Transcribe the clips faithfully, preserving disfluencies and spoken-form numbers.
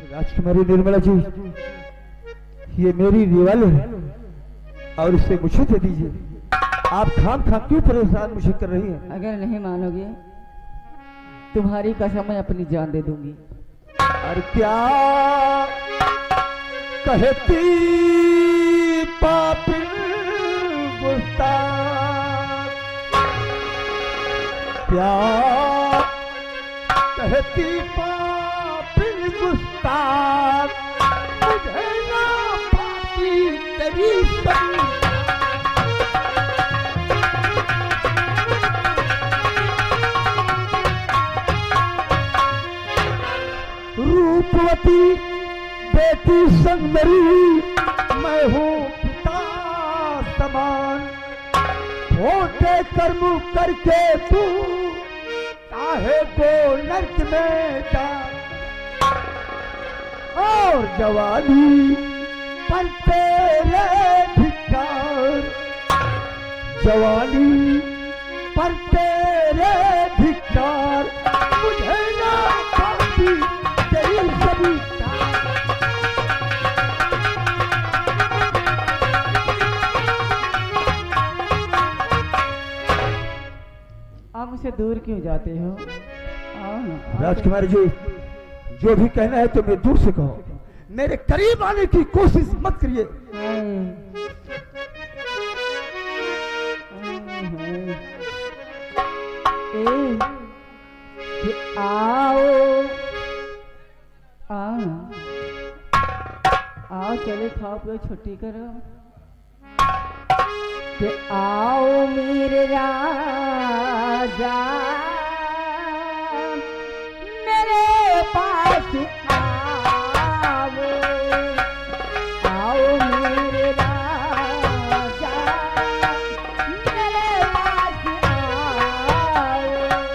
राजकुमारी निर्मला जी, ये मेरी रिवाल्वर है और इसे मुझे दे दीजिए। आप खाम खाम क्यों परेशान मुझे कर रही हैं? अगर नहीं मानोगे तुम्हारी कसम मैं अपनी जान दे दूंगी। और क्या कहती पापिल गुस्ताख, क्या कहती पापिल गुस्ताख, मुझे ना पाती तेरी सभी। रूपवती बेटी संग मेरी, मैं हूँ पिता समान। छोटे कर्म करके तू चाहे को नर्क में जा, और जवानी पर तेरे धिक्कार, जवानी पर तेरे धिक्कार, मुझे ना पाती तेरी सभी। आप मुझसे दूर क्यों जाते हो? आओ ना। राजकुमारी जी, जो भी कहना है तो मैं दूर से कहो, मेरे करीब आने की कोशिश मत करिए। ए, आओ आओ आओ, चले खाओ पियो छुट्टी करो। कि आओ मेरे राजा मेरे पास आओ, आओ मेरे राजा मेरे पास आओ।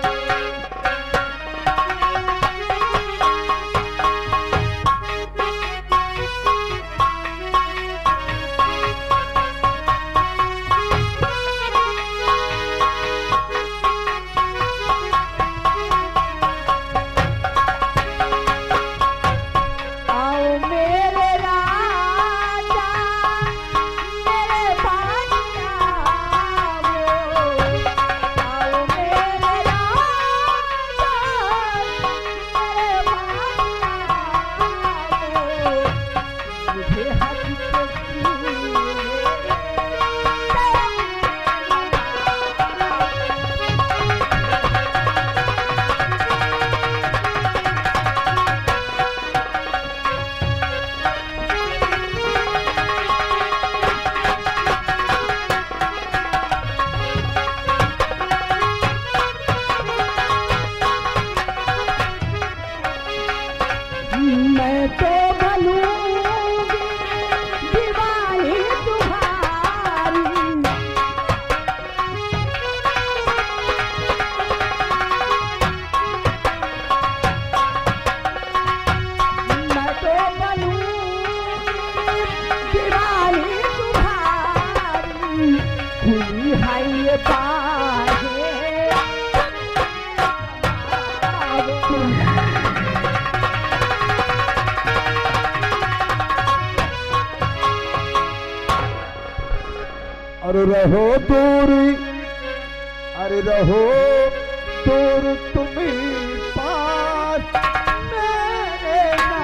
अरे रहो दूरी, अरे रहो दूर तुम्हें पास मेरे ना।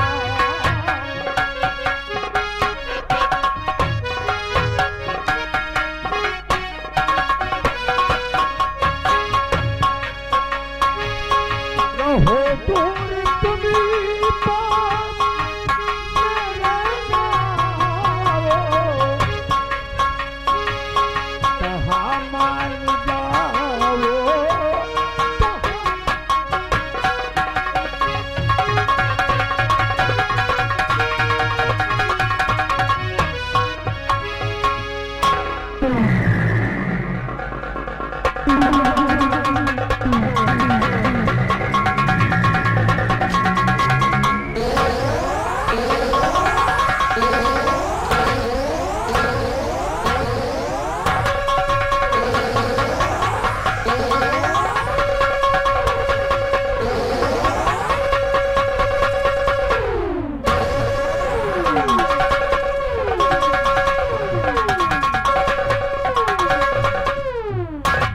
रहो दूर तुम्हें पास मेरे ना, कहाँ मान जाओ।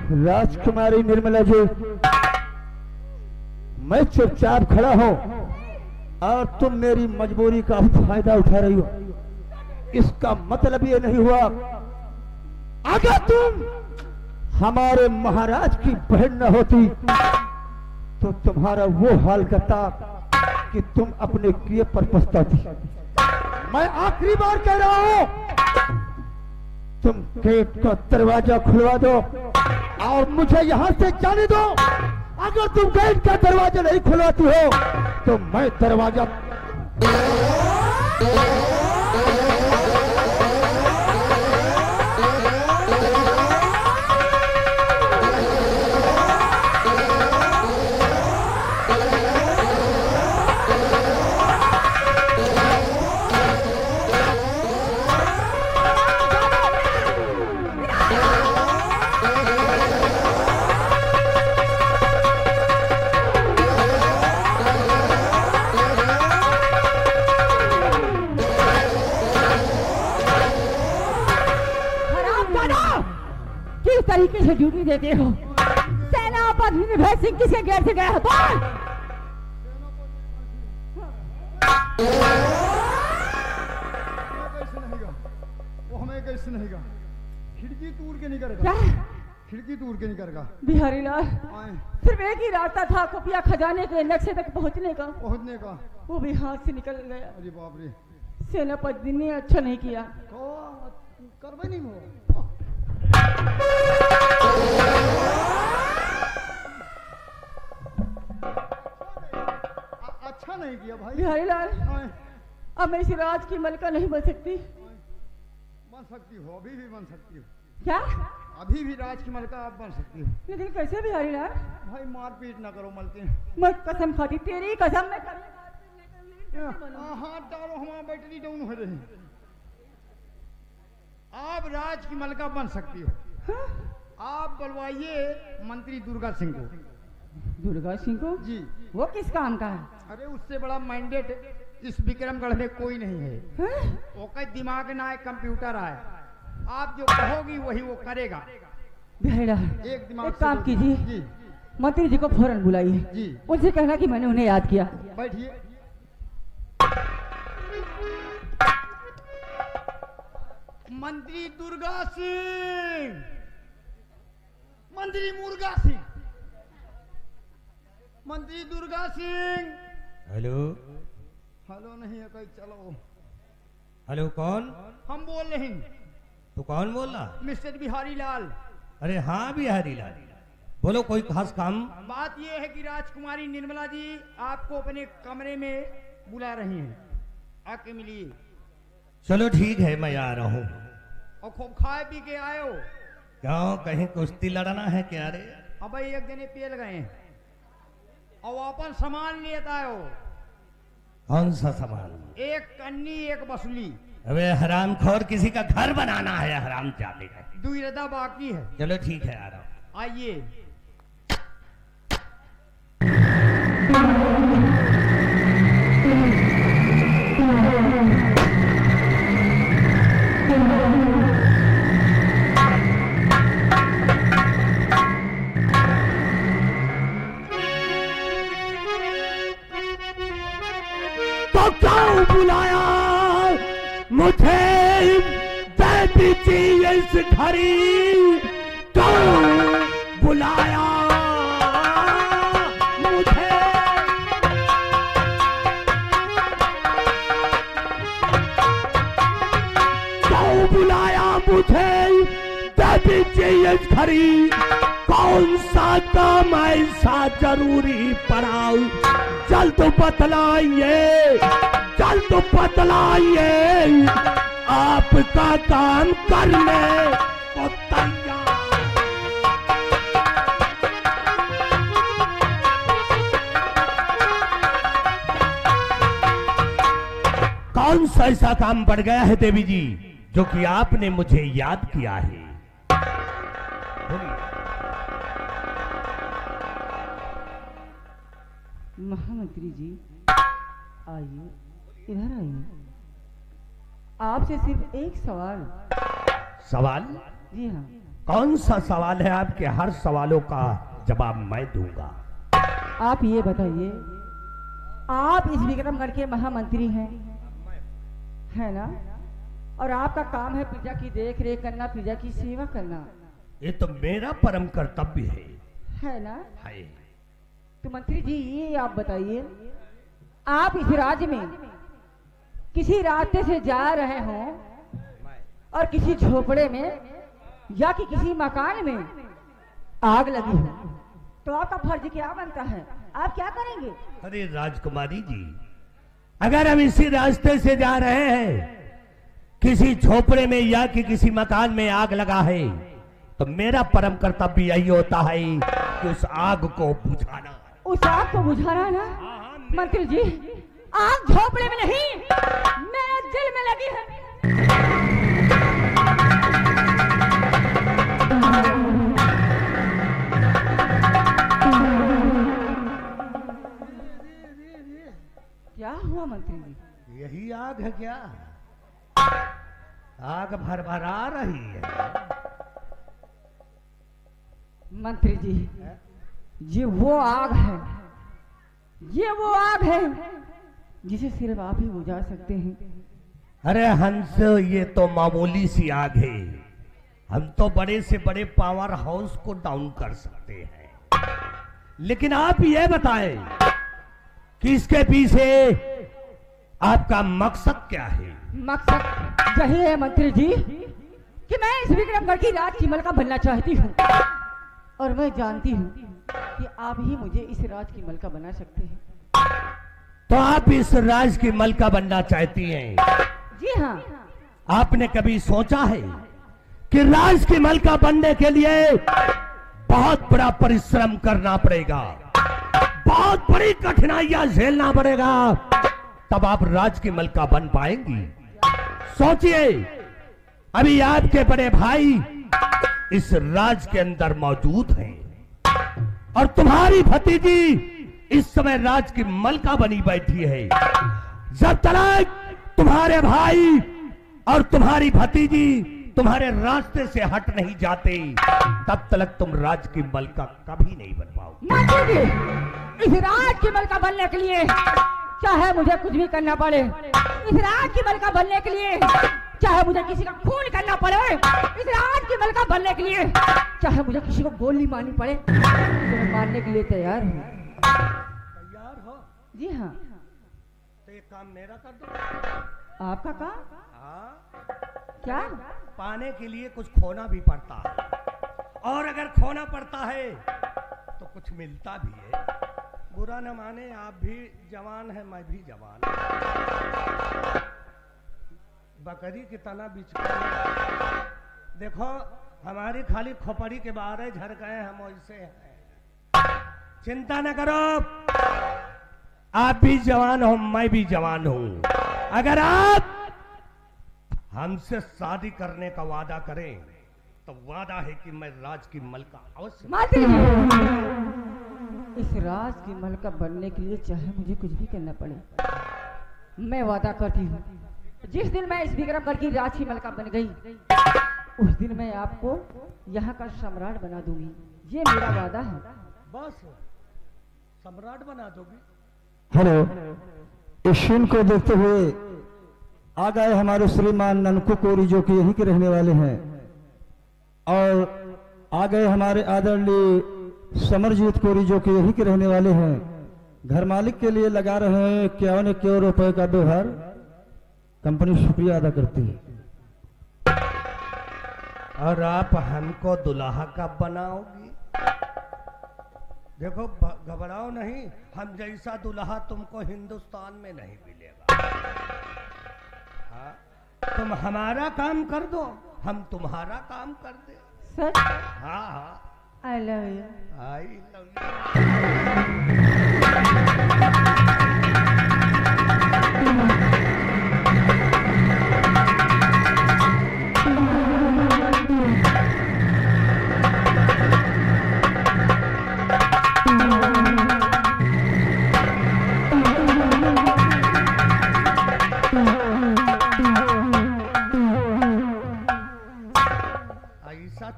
राजकुमारी निर्मला जी, मैं चुपचाप खड़ा हूं और तुम मेरी मजबूरी का फायदा उठा रही हो। इसका मतलब ये नहीं हुआ अगर तुम हमारे महाराज की बहन न होती तो तुम्हारा वो हाल करता कि तुम अपने किए पर पछताती। मैं आखिरी बार कह रहा हूं, तुम गेट का दरवाजा खुलवा दो और मुझे यहां से जाने दो। अगर तुम गेट का दरवाजा नहीं खुलवाती हो तो मैं दरवाजा तरीके से ड्यूटी देते हो। सेनापति निर्भय सिंह किसके गेट से गया है? बोल। वो हमें कैसे नहीं गा, खिड़की तोड़ के नहीं करेगा। क्या? खिड़की तोड़ के नहीं करेगा। बिहारी लाल, सिर्फ एक ही रास्ता था खुफिया खजाने के नक्शे तक पहुंचने का। पहुंचने का वो भी हाथ से निकल गया। अरे बाप रे, सेनापति ने अच्छा नहीं किया। करवे नहीं वो अच्छा नहीं किया भाई। बिहारी लाल, अब मैं इस राज की मलका नहीं बन सकती। बन सकती हो, अभी भी बन सकती हो। क्या? अभी भी राज की मलका आप बन सकती हो। लेकिन कैसे बिहारी लाल? भाई मारपीट ना करो मलके। मैं कसम खाती, तेरी कसम मैं हाथ डालो, हमारा बैटरी डाउन हो रही। आप राज की मलका बन सकती हो। हाँ? आप बुलवाइए मंत्री दुर्गा सिंह को। दुर्गा सिंह को? जी। वो किस काम का है? अरे उससे बड़ा मैंडेट इस विक्रमगढ़ में कोई नहीं है। हाँ? वो कई दिमाग ना है, कंप्यूटर है। आप जो कहोगी वही वो करेगा। बिहारी लाल, एक दिमाग एक काम से कीजिए, जी मंत्री जी को फौरन बुलाइए। जी। उनसे कहना कि मैंने उन्हें याद किया। बैठिए। मंत्री दुर्गा सिंह, मंत्री मुर्गा सिंह, मंत्री दुर्गा सिंह। हेलो। हेलो नहीं है, कहीं चलो। हेलो, कौन? हम बोल रहे हैं। तू कौन बोल रहा? मिस्टर बिहारी लाल। अरे हाँ बिहारी लाल, बोलो कोई खास काम? बात यह है कि राजकुमारी निर्मला जी आपको अपने कमरे में बुला रही हैं, आके मिलिए। चलो ठीक है, मैं आ रहा हूँ। और खूब खाए पी के आयो। क्यों, कहीं कुश्ती लड़ना है क्या रे? अब भाई एक जने पेल गए हैं और अपन सामान लेता आयो। कौन सा सामान? एक कन्नी, एक बसुली। अबे हरामखोर, किसी का घर बनाना है हराम जाने का। दुई रदा बाकी है। चलो ठीक है, आ रहा हूँ। आइए। तो क्यों बुलाया मुझे बेबी जी इस घड़ी? क्यों बुलाया मुझे? क्यों बुलाया मुझे बेबी जी इस घड़ी? कौन सा काम ऐसा जरूरी पड़ा? जल्द बतलाइए, जल्द बतलाइए, आपका काम करने को तैयार। कौन सा ऐसा काम बढ़ गया है देवी जी जो कि आपने मुझे याद किया है? महामंत्री जी आइए, इधर आइए। आपसे सिर्फ एक सवाल। सवाल? जी हाँ। कौन सा सवाल है? आपके हर सवालों का जवाब मैं दूंगा। आप ये बताइए, आप इस विक्रमगढ़ के महामंत्री हैं, है ना? और आपका काम है प्रजा की देख रेख करना, प्रजा की सेवा करना, ये तो मेरा परम कर्तव्य है। है ना? है। तो मंत्री जी ये आप बताइए, आप इस राज्य में किसी रास्ते से जा रहे हों और किसी झोपड़े में या कि किसी मकान में आग लगी हो, तो आपका फर्ज क्या बनता है? आप क्या करेंगे? अरे राजकुमारी जी, अगर हम इसी रास्ते से जा रहे हैं, किसी झोपड़े में या कि किसी मकान में आग लगा है, तो मेरा परम कर्तव्य यही होता है कि उस आग को बुझाना। उस आग को बुझाना ना? मंत्री जी, आग झोपड़े में नहीं, मेरे दिल में लगी है। क्या हुआ मंत्री जी? यही आग है क्या? आग भर भरा रही है। मंत्री जी, ये वो आग है, ये वो आग है जिसे सिर्फ आप ही बुझा सकते हैं। अरे हंस, ये तो मामूली सी आग है। हम तो बड़े से बड़े पावर हाउस को डाउन कर सकते हैं, लेकिन आप ये बताएं कि इसके पीछे आपका मकसद क्या है? मकसद यही है मंत्री जी कि मैं इस विक्रमगढ़ की राज की मलका बनना चाहती हूँ, और मैं जानती हूँ कि आप ही मुझे इस राज की मलका बना सकते हैं। तो आप इस राज की मलका बनना चाहती हैं? जी हाँ। आपने कभी सोचा है कि राज की मलका बनने के लिए बहुत बड़ा परिश्रम करना पड़ेगा, बहुत बड़ी कठिनाइयां झेलना पड़ेगा, तब आप राज की मलका बन पाएंगी? सोचिए, अभी आपके बड़े भाई इस राज के अंदर मौजूद हैं और तुम्हारी भतीजी इस समय राज की मलका बनी बैठी है। जब तक तुम्हारे भाई और तुम्हारी भतीजी तुम्हारे रास्ते से हट नहीं जाते, तब तक तुम राज की मलका कभी नहीं बन पाओगे। मंत्री जी, इस राज की मलका बनने के लिए चाहे मुझे कुछ भी करना पड़े, इस राज की मलका बनने के लिए चाहे मुझे किसी का खून करना पड़े, इस राज की मलका बनने के लिए चाहे मुझे किसी को गोली मारनी पड़े, तो मैं मारने के लिए तैयार हूँ। तैयार हो? जी हाँ। तो एक काम मेरा कर दो। आपका काम? हाँ, क्या? पाने के लिए कुछ खोना भी पड़ता है, और अगर खोना पड़ता है तो कुछ मिलता भी है। बुरा न माने, आप भी जवान है, मैं भी जवान। बकरी की तना बिछ कर देखो, हमारी खाली खोपड़ी के बाहर झड़ गए, हम वैसे हैं। चिंता न करो, आप भी जवान हो, मैं भी जवान हूं। अगर आप हमसे शादी करने का वादा करें तो वादा है कि मैं राज की मलका अवश्य। मंत्री जी, इस राज की मलका बनने के लिए चाहे मुझे कुछ भी करना पड़े, मैं वादा करती हूँ, जिस दिन मैं इस विक्रमगढ़ की राज की मलका बन गई, उस दिन मैं आपको यहाँ का सम्राट बना दूंगी। ये मेरा वादा है। बस सम्राट बना दोगी? हेलो, इस सीन को देखते हुए आ गए हमारे श्रीमान ननकू कोरी, जो कि यहीं के रहने वाले हैं, और आ गए हमारे आदरणीय समरजीत कोरी, जो कि यहीं के रहने वाले हैं। घर मालिक के लिए लगा रहे हैं इक्यावन इक्यावन रुपए का व्यवहार। कंपनी शुक्रिया अदा करती है। और आप हमको दुल्हा कब बनाओगी? देखो, घबराओ नहीं, हम जैसा दुल्हा तुमको हिंदुस्तान में नहीं मिलेगा। हाँ, तुम हमारा काम कर दो, हम तुम्हारा काम कर दे। सच? हाँ हाँ, I love you. I love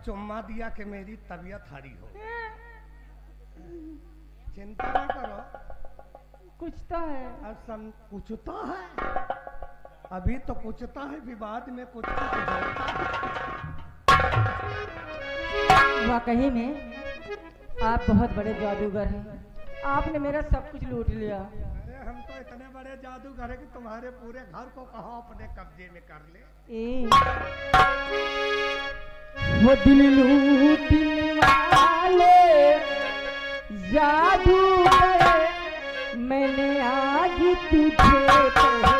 चुम्मा दिया कि मेरी तबीयत हरी हो। चिंता ना करो, कुछ तो है। अब सम कुछ तो है, अभी तो कुछ तो है, विवाद में कुछ तो वाकई में आप बहुत बड़े जादूगर हैं। आपने मेरा सब कुछ लूट लिया। अरे हम तो इतने बड़े जादूगर है कि तुम्हारे पूरे घर को कहो अपने कब्जे में कर ले। ए, वो दिल लूटने वाले जादूगर, मैंने आज तुझे पहचाना।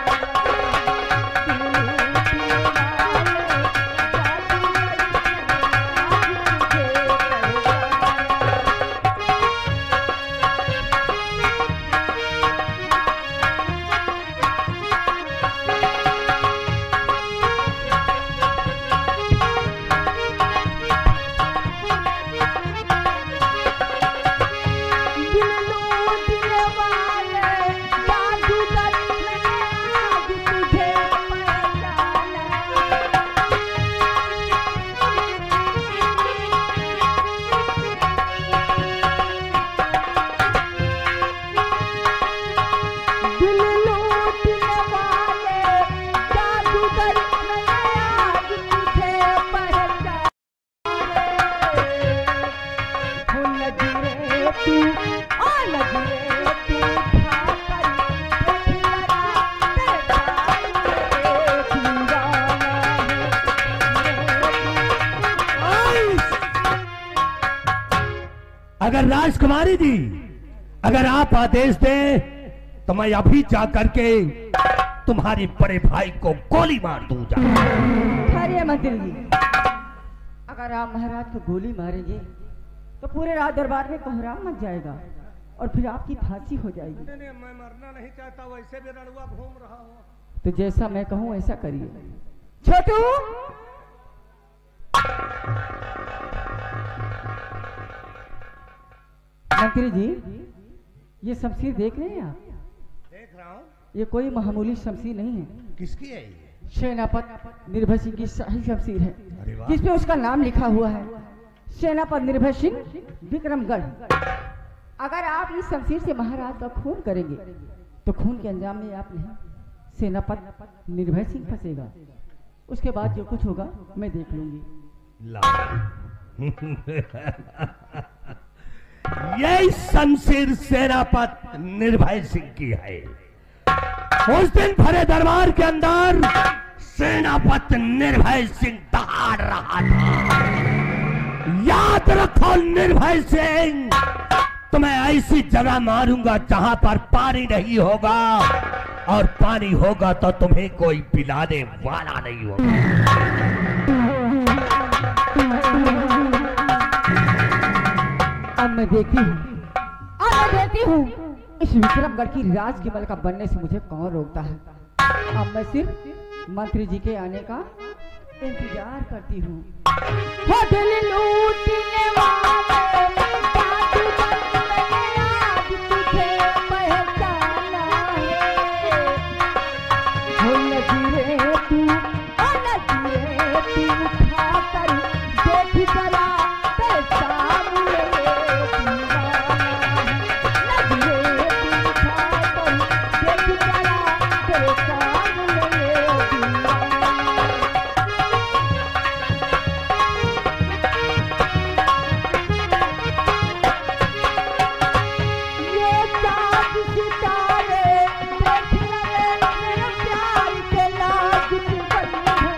अगर राजकुमारी जी, अगर आप आदेश दें तो मैं अभी जा करके तुम्हारे बड़े भाई को गोली मार दूंगा। खैर मंत्री जी, अगर आप महाराज को गोली मारेंगे तो पूरे रात दरबार में कोहराम मच जाएगा और फिर आपकी फांसी हो जाएगी। नहीं, नहीं, मैं मरना नहीं चाहता, वैसे भी रणुआ घूम रहा हूँ। तो जैसा मैं कहूँ ऐसा करिए। छोटू, मंत्री जी, ये शमशीर देख रहे हैं आप? देख रहा हूँ। ये कोई मामूली शमशीर नहीं है। किसकी है ये? सेनापति निर्भय सिंह की शाही शमशीर है, अरे वाह। जिसपे उसका नाम लिखा हुआ है, सेनापति निर्भय सिंह विक्रमगढ़। अगर आप इस शमशीर से महाराज का खून करेंगे तो खून के अंजाम में आप नहीं, सेनापति निर्भय सिंह फंसेगा। उसके बाद जो कुछ होगा मैं देख लूंगी। यही शमशीर सेनापति निर्भय सिंह की है। उस दिन भरे दरबार के अंदर सेनापति निर्भय सिंह दहाड़ रहा था। याद रखो निर्भय सिंह, तुम्हें ऐसी जगह मारूंगा जहां पर पानी नहीं होगा, और पानी होगा तो तुम्हें कोई पिलाने वाला नहीं होगा। अब मैं देखती हूँ, अब मैं देखती हूँ इस विक्रमगढ़ की राज के मलका बनने से मुझे कौन रोकता है। अब मैं सिर्फ मंत्री जी के आने का इंतजार करती हूँ। हो दिल लूटने वाले जादूगर, मैंने आज तुझे पहचाना है। हो नजरे तू, ओ नजरे तू उठाकर देख जरा तेरे सामने दीवाना है। नजरे तू उठाकर देख जरा तेरे सामने दीवाना है। ये चाँद सितारे देख रहे मेरे प्यार के लाज बन है।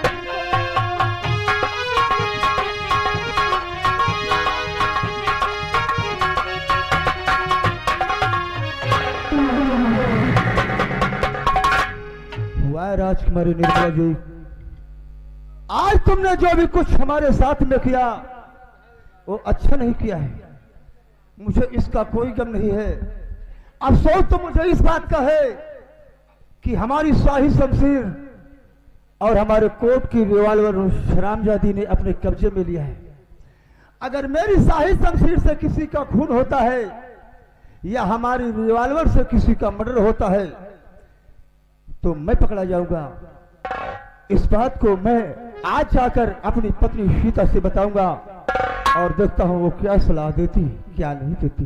हुआ है राजकुमारी निर्मला जी, आज तुमने जो भी कुछ हमारे साथ में किया वो अच्छा नहीं किया है। मुझे इसका कोई गम नहीं है। अफसोस तो मुझे इस बात का है कि हमारी शाही शमशीर और हमारे कोर्ट की रिवॉल्वर शरामजादी ने अपने कब्जे में लिया है। अगर मेरी शाही शमशीर से किसी का खून होता है या हमारी रिवॉल्वर से किसी का मर्डर होता है तो मैं पकड़ा जाऊंगा। इस बात को मैं आज जाकर अपनी पत्नी सीता से बताऊंगा और देखता हूं वो क्या सलाह देती क्या नहीं देती।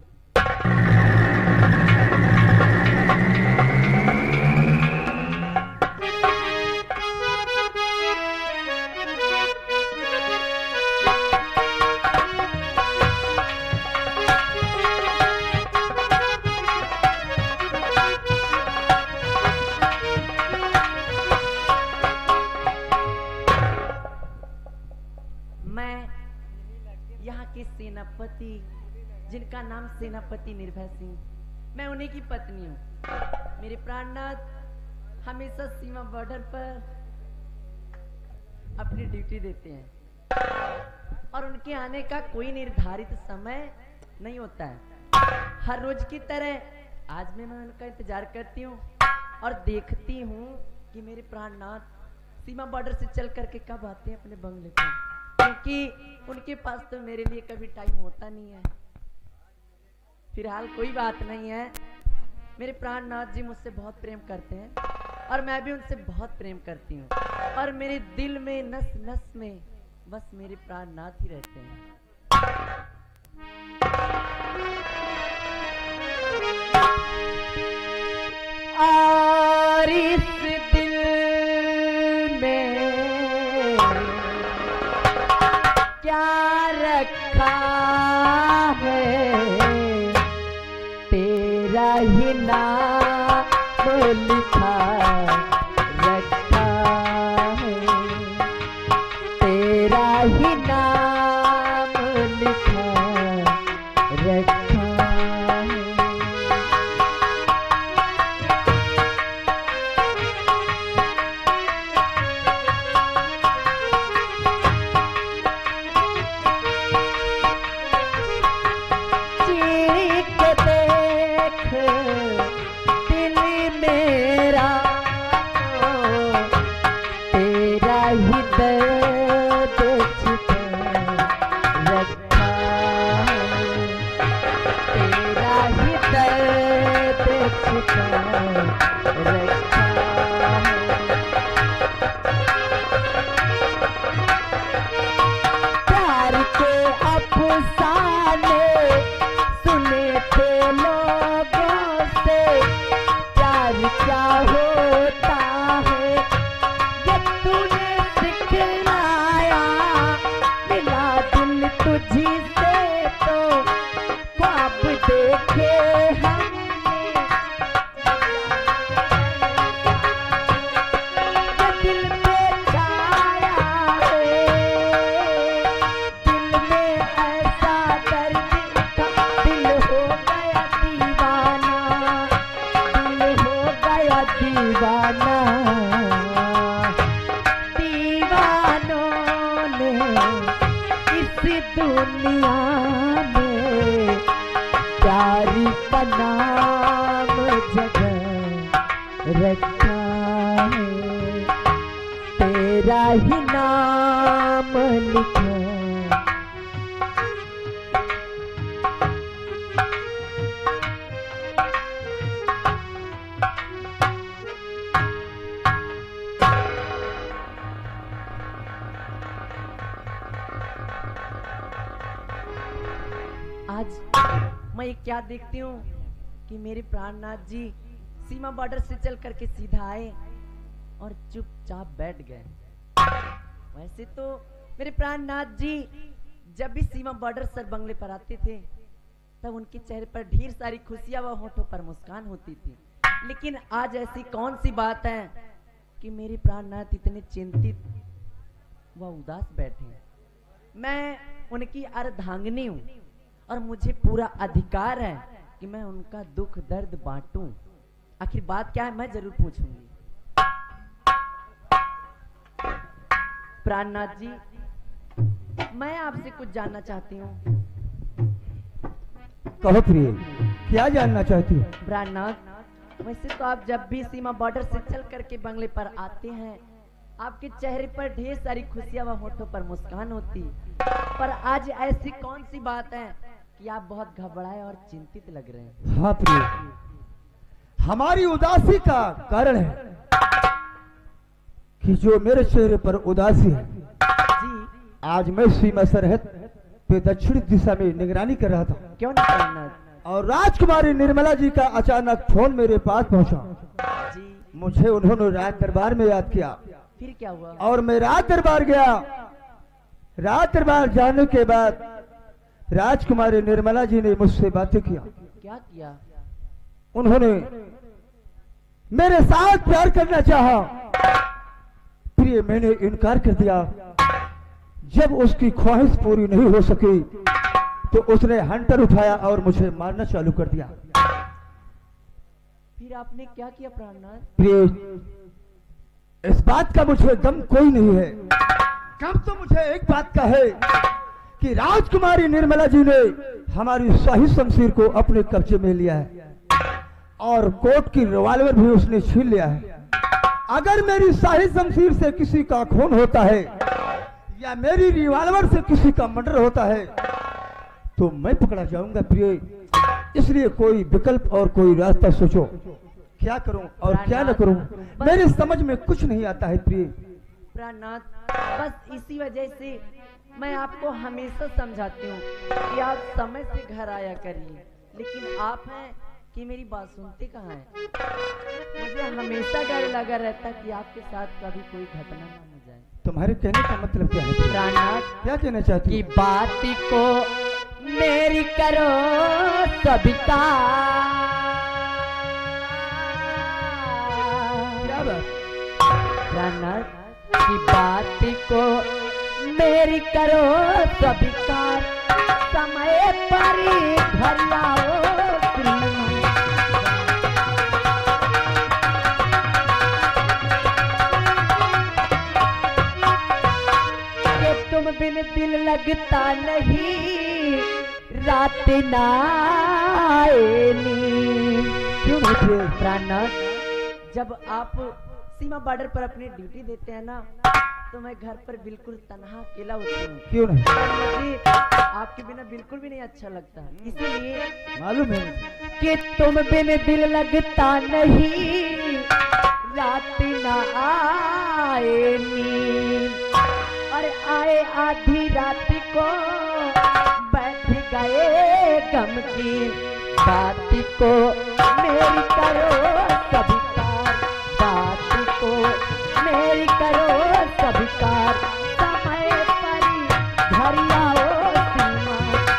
सेनापति जिनका नाम सेनापति निर्भय सिंह, मैं उन्हीं की पत्नी हूँ। मेरे प्राणनाथ हमेशा सीमा बॉर्डर पर अपनी ड्यूटी देते हैं और उनके आने का कोई निर्धारित समय नहीं होता है। हर रोज की तरह आज मैं मैं उनका इंतजार करती हूँ और देखती हूँ कि मेरे प्राणनाथ सीमा बॉर्डर से चल करके कब आते हैं अपने बंगले पर, क्योंकि उनके पास तो मेरे लिए कभी टाइम होता नहीं है। फिलहाल कोई बात नहीं है, मेरे प्राणनाथ जी मुझसे बहुत प्रेम करते हैं और मैं भी उनसे बहुत प्रेम करती हूँ और मेरे दिल में नस नस में बस मेरे प्राणनाथ ही रहते हैं। और इस दिल में क्या रखा है, तेरा ही नाम लिखा रखा है, तेरा ही नाम लिखा रखा है। दिल मेरा तेरा ही दर्द छुपा रखा है, तेरा ही दर्द छुपा रखा है। प्यार के अफसाने सुने थे लोगों से, प्यार क्या होता है ये तूने सिखलाया, मिला दिल तुझी से तो ख्वाब देखे हमने, ये दिल में छाया है, दिल में ऐसा दर्द था, दिल हो गया दीवाना, दिल हो गया दीवाना। दीवानों ने इस दुनिया में प्यारी का नाम जगह रखा है, तेरा ही नाम लिखा। आज मैं ये क्या देखती हूँ कि मेरे प्राणनाथ जी सीमा बॉर्डर से चल करके सीधा आए और चुपचाप बैठ गए। वैसे तो मेरे प्राणनाथ जी जब भी सीमा बॉर्डर सर बंगले पर आते थे तब उनके चेहरे पर ढेर सारी खुशियां व होठों पर मुस्कान होती थी, लेकिन आज ऐसी कौन सी बात है कि मेरे प्राणनाथ इतने चिंतित व उदास बैठे हैं। मैं उनकी अर्धांगिनी हूँ और मुझे पूरा अधिकार है कि मैं उनका दुख दर्द बांटूं। आखिर बात क्या है मैं जरूर पूछूंगी। प्राणनाथ जी, मैं आपसे कुछ जानना चाहती हूँ। कहो प्रिय, क्या जानना चाहती हो? प्राणनाथ, वैसे तो आप जब भी सीमा बॉर्डर से चल करके बंगले पर आते हैं आपके चेहरे पर ढेर सारी खुशियां व होठों पर मुस्कान होती, पर आज ऐसी कौन सी बात है कि आप बहुत घबराए और चिंतित लग रहे हैं? हाँ प्रिय, हमारी उदासी का कारण है कि जो मेरे चेहरे पर उदासी है, जी आज मैं सीमा सरहद पे दक्षिण दिशा में निगरानी कर रहा था क्यों नहीं प्राणनाथ और राजकुमारी निर्मला जी का अचानक फोन मेरे पास पहुंचा। जी, मुझे उन्होंने राज दरबार में याद किया फिर क्या हुआ? और मैं राज दरबार गया। राज दरबार जाने के बाद राजकुमारी निर्मला जी ने मुझसे बातें किया। क्या किया? उन्होंने मेरे साथ प्यार करना चाहा, प्रिय मैंने इनकार कर दिया। जब उसकी ख्वाहिश पूरी नहीं हो सकी तो उसने हंटर उठाया और मुझे मारना चालू कर दिया। फिर आपने क्या किया प्राणनाथ? प्रिय, इस बात का मुझे गम कोई नहीं है। गम तो मुझे एक बात का है कि राजकुमारी निर्मला जी ने हमारी शाही शमशीर को अपने कब्जे में लिया है और कोर्ट की रिवॉल्वर भी उसने छीन लिया है। अगर मेरी शाही शमशीर से किसी का खून होता है या मेरी रिवॉल्वर से किसी का मर्डर होता है तो मैं पकड़ा जाऊंगा प्रिय। इसलिए कोई विकल्प और कोई रास्ता सोचो, क्या करूं और क्या न करूं, मेरे समझ में कुछ नहीं आता है प्रिय। प्राणनाथ, बस इसी वजह से मैं आपको हमेशा समझाती हूँ कि आप समय से घर आया करिए, लेकिन आप हैं कि मेरी बात सुनते कहाँ हैं। मुझे हमेशा डर लगा रहता कि आपके साथ कभी कोई घटना ना हो जाए। तुम्हारे कहने का मतलब क्या है? प्राणनाथ, क्या कहना चाहती की हो? बात को मेरी करो सबिता, क्या बात? प्राणनाथ की बात को मेरी करो सबिकार, समय पर ही घर आओ श्रीमान। कि तुम बिन दिल लगता नहीं, रात ना आए नींद। क्यों नहीं? प्राणनाथ, जब आप सीमा बॉर्डर पर अपनी ड्यूटी देते हैं ना, तो मैं घर पर बिल्कुल तन्हा अकेला होती हूँ। क्यों नहीं? मुझे आपके बिना बिल्कुल भी नहीं अच्छा लगता, इसीलिए मालूम है कि तुम बिन दिल लगता नहीं, रात ना आए नींद। और आए आधी रात को बैठ गए गम की बात को मेरी करो सबिकार, बात को मेरी करो सबिकार, समय पर ही घर आओ सीमा।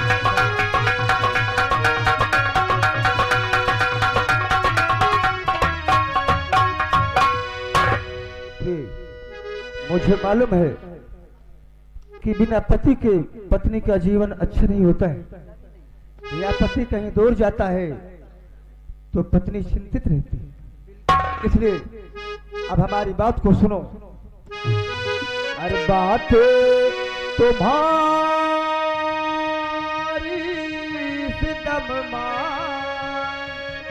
प्रिय, मुझे मालूम है कि बिना पति के पत्नी का जीवन अच्छा नहीं होता है। या पति कहीं दूर जाता है तो पत्नी चिंतित रहती है। इसलिए अब हमारी बात को सुनो। अरे बात तुम्हारी सितम मान,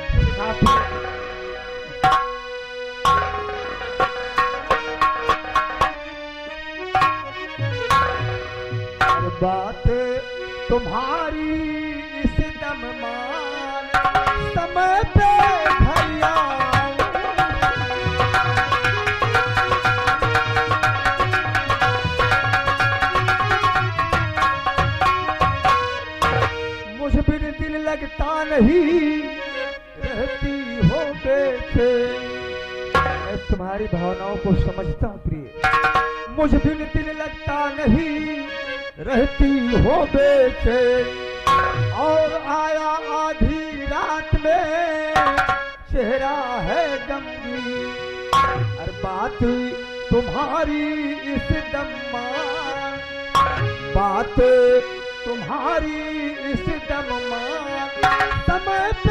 बात तुम्हारी सितम मान, समय पे घर आओ। मुझ बिन दिल लगता नहीं, रहती हो बेचैन। मैं तुम्हारी भावनाओं को समझता हूँ प्रिय। मुझ बिन दिल लगता नहीं, रहती हो बेचैन। और आया आधी रात में, चेहरा है गमगीन। और बात तुम्हारी इस दम्मान, बात तुम्हारी इस दम्मान, समय पे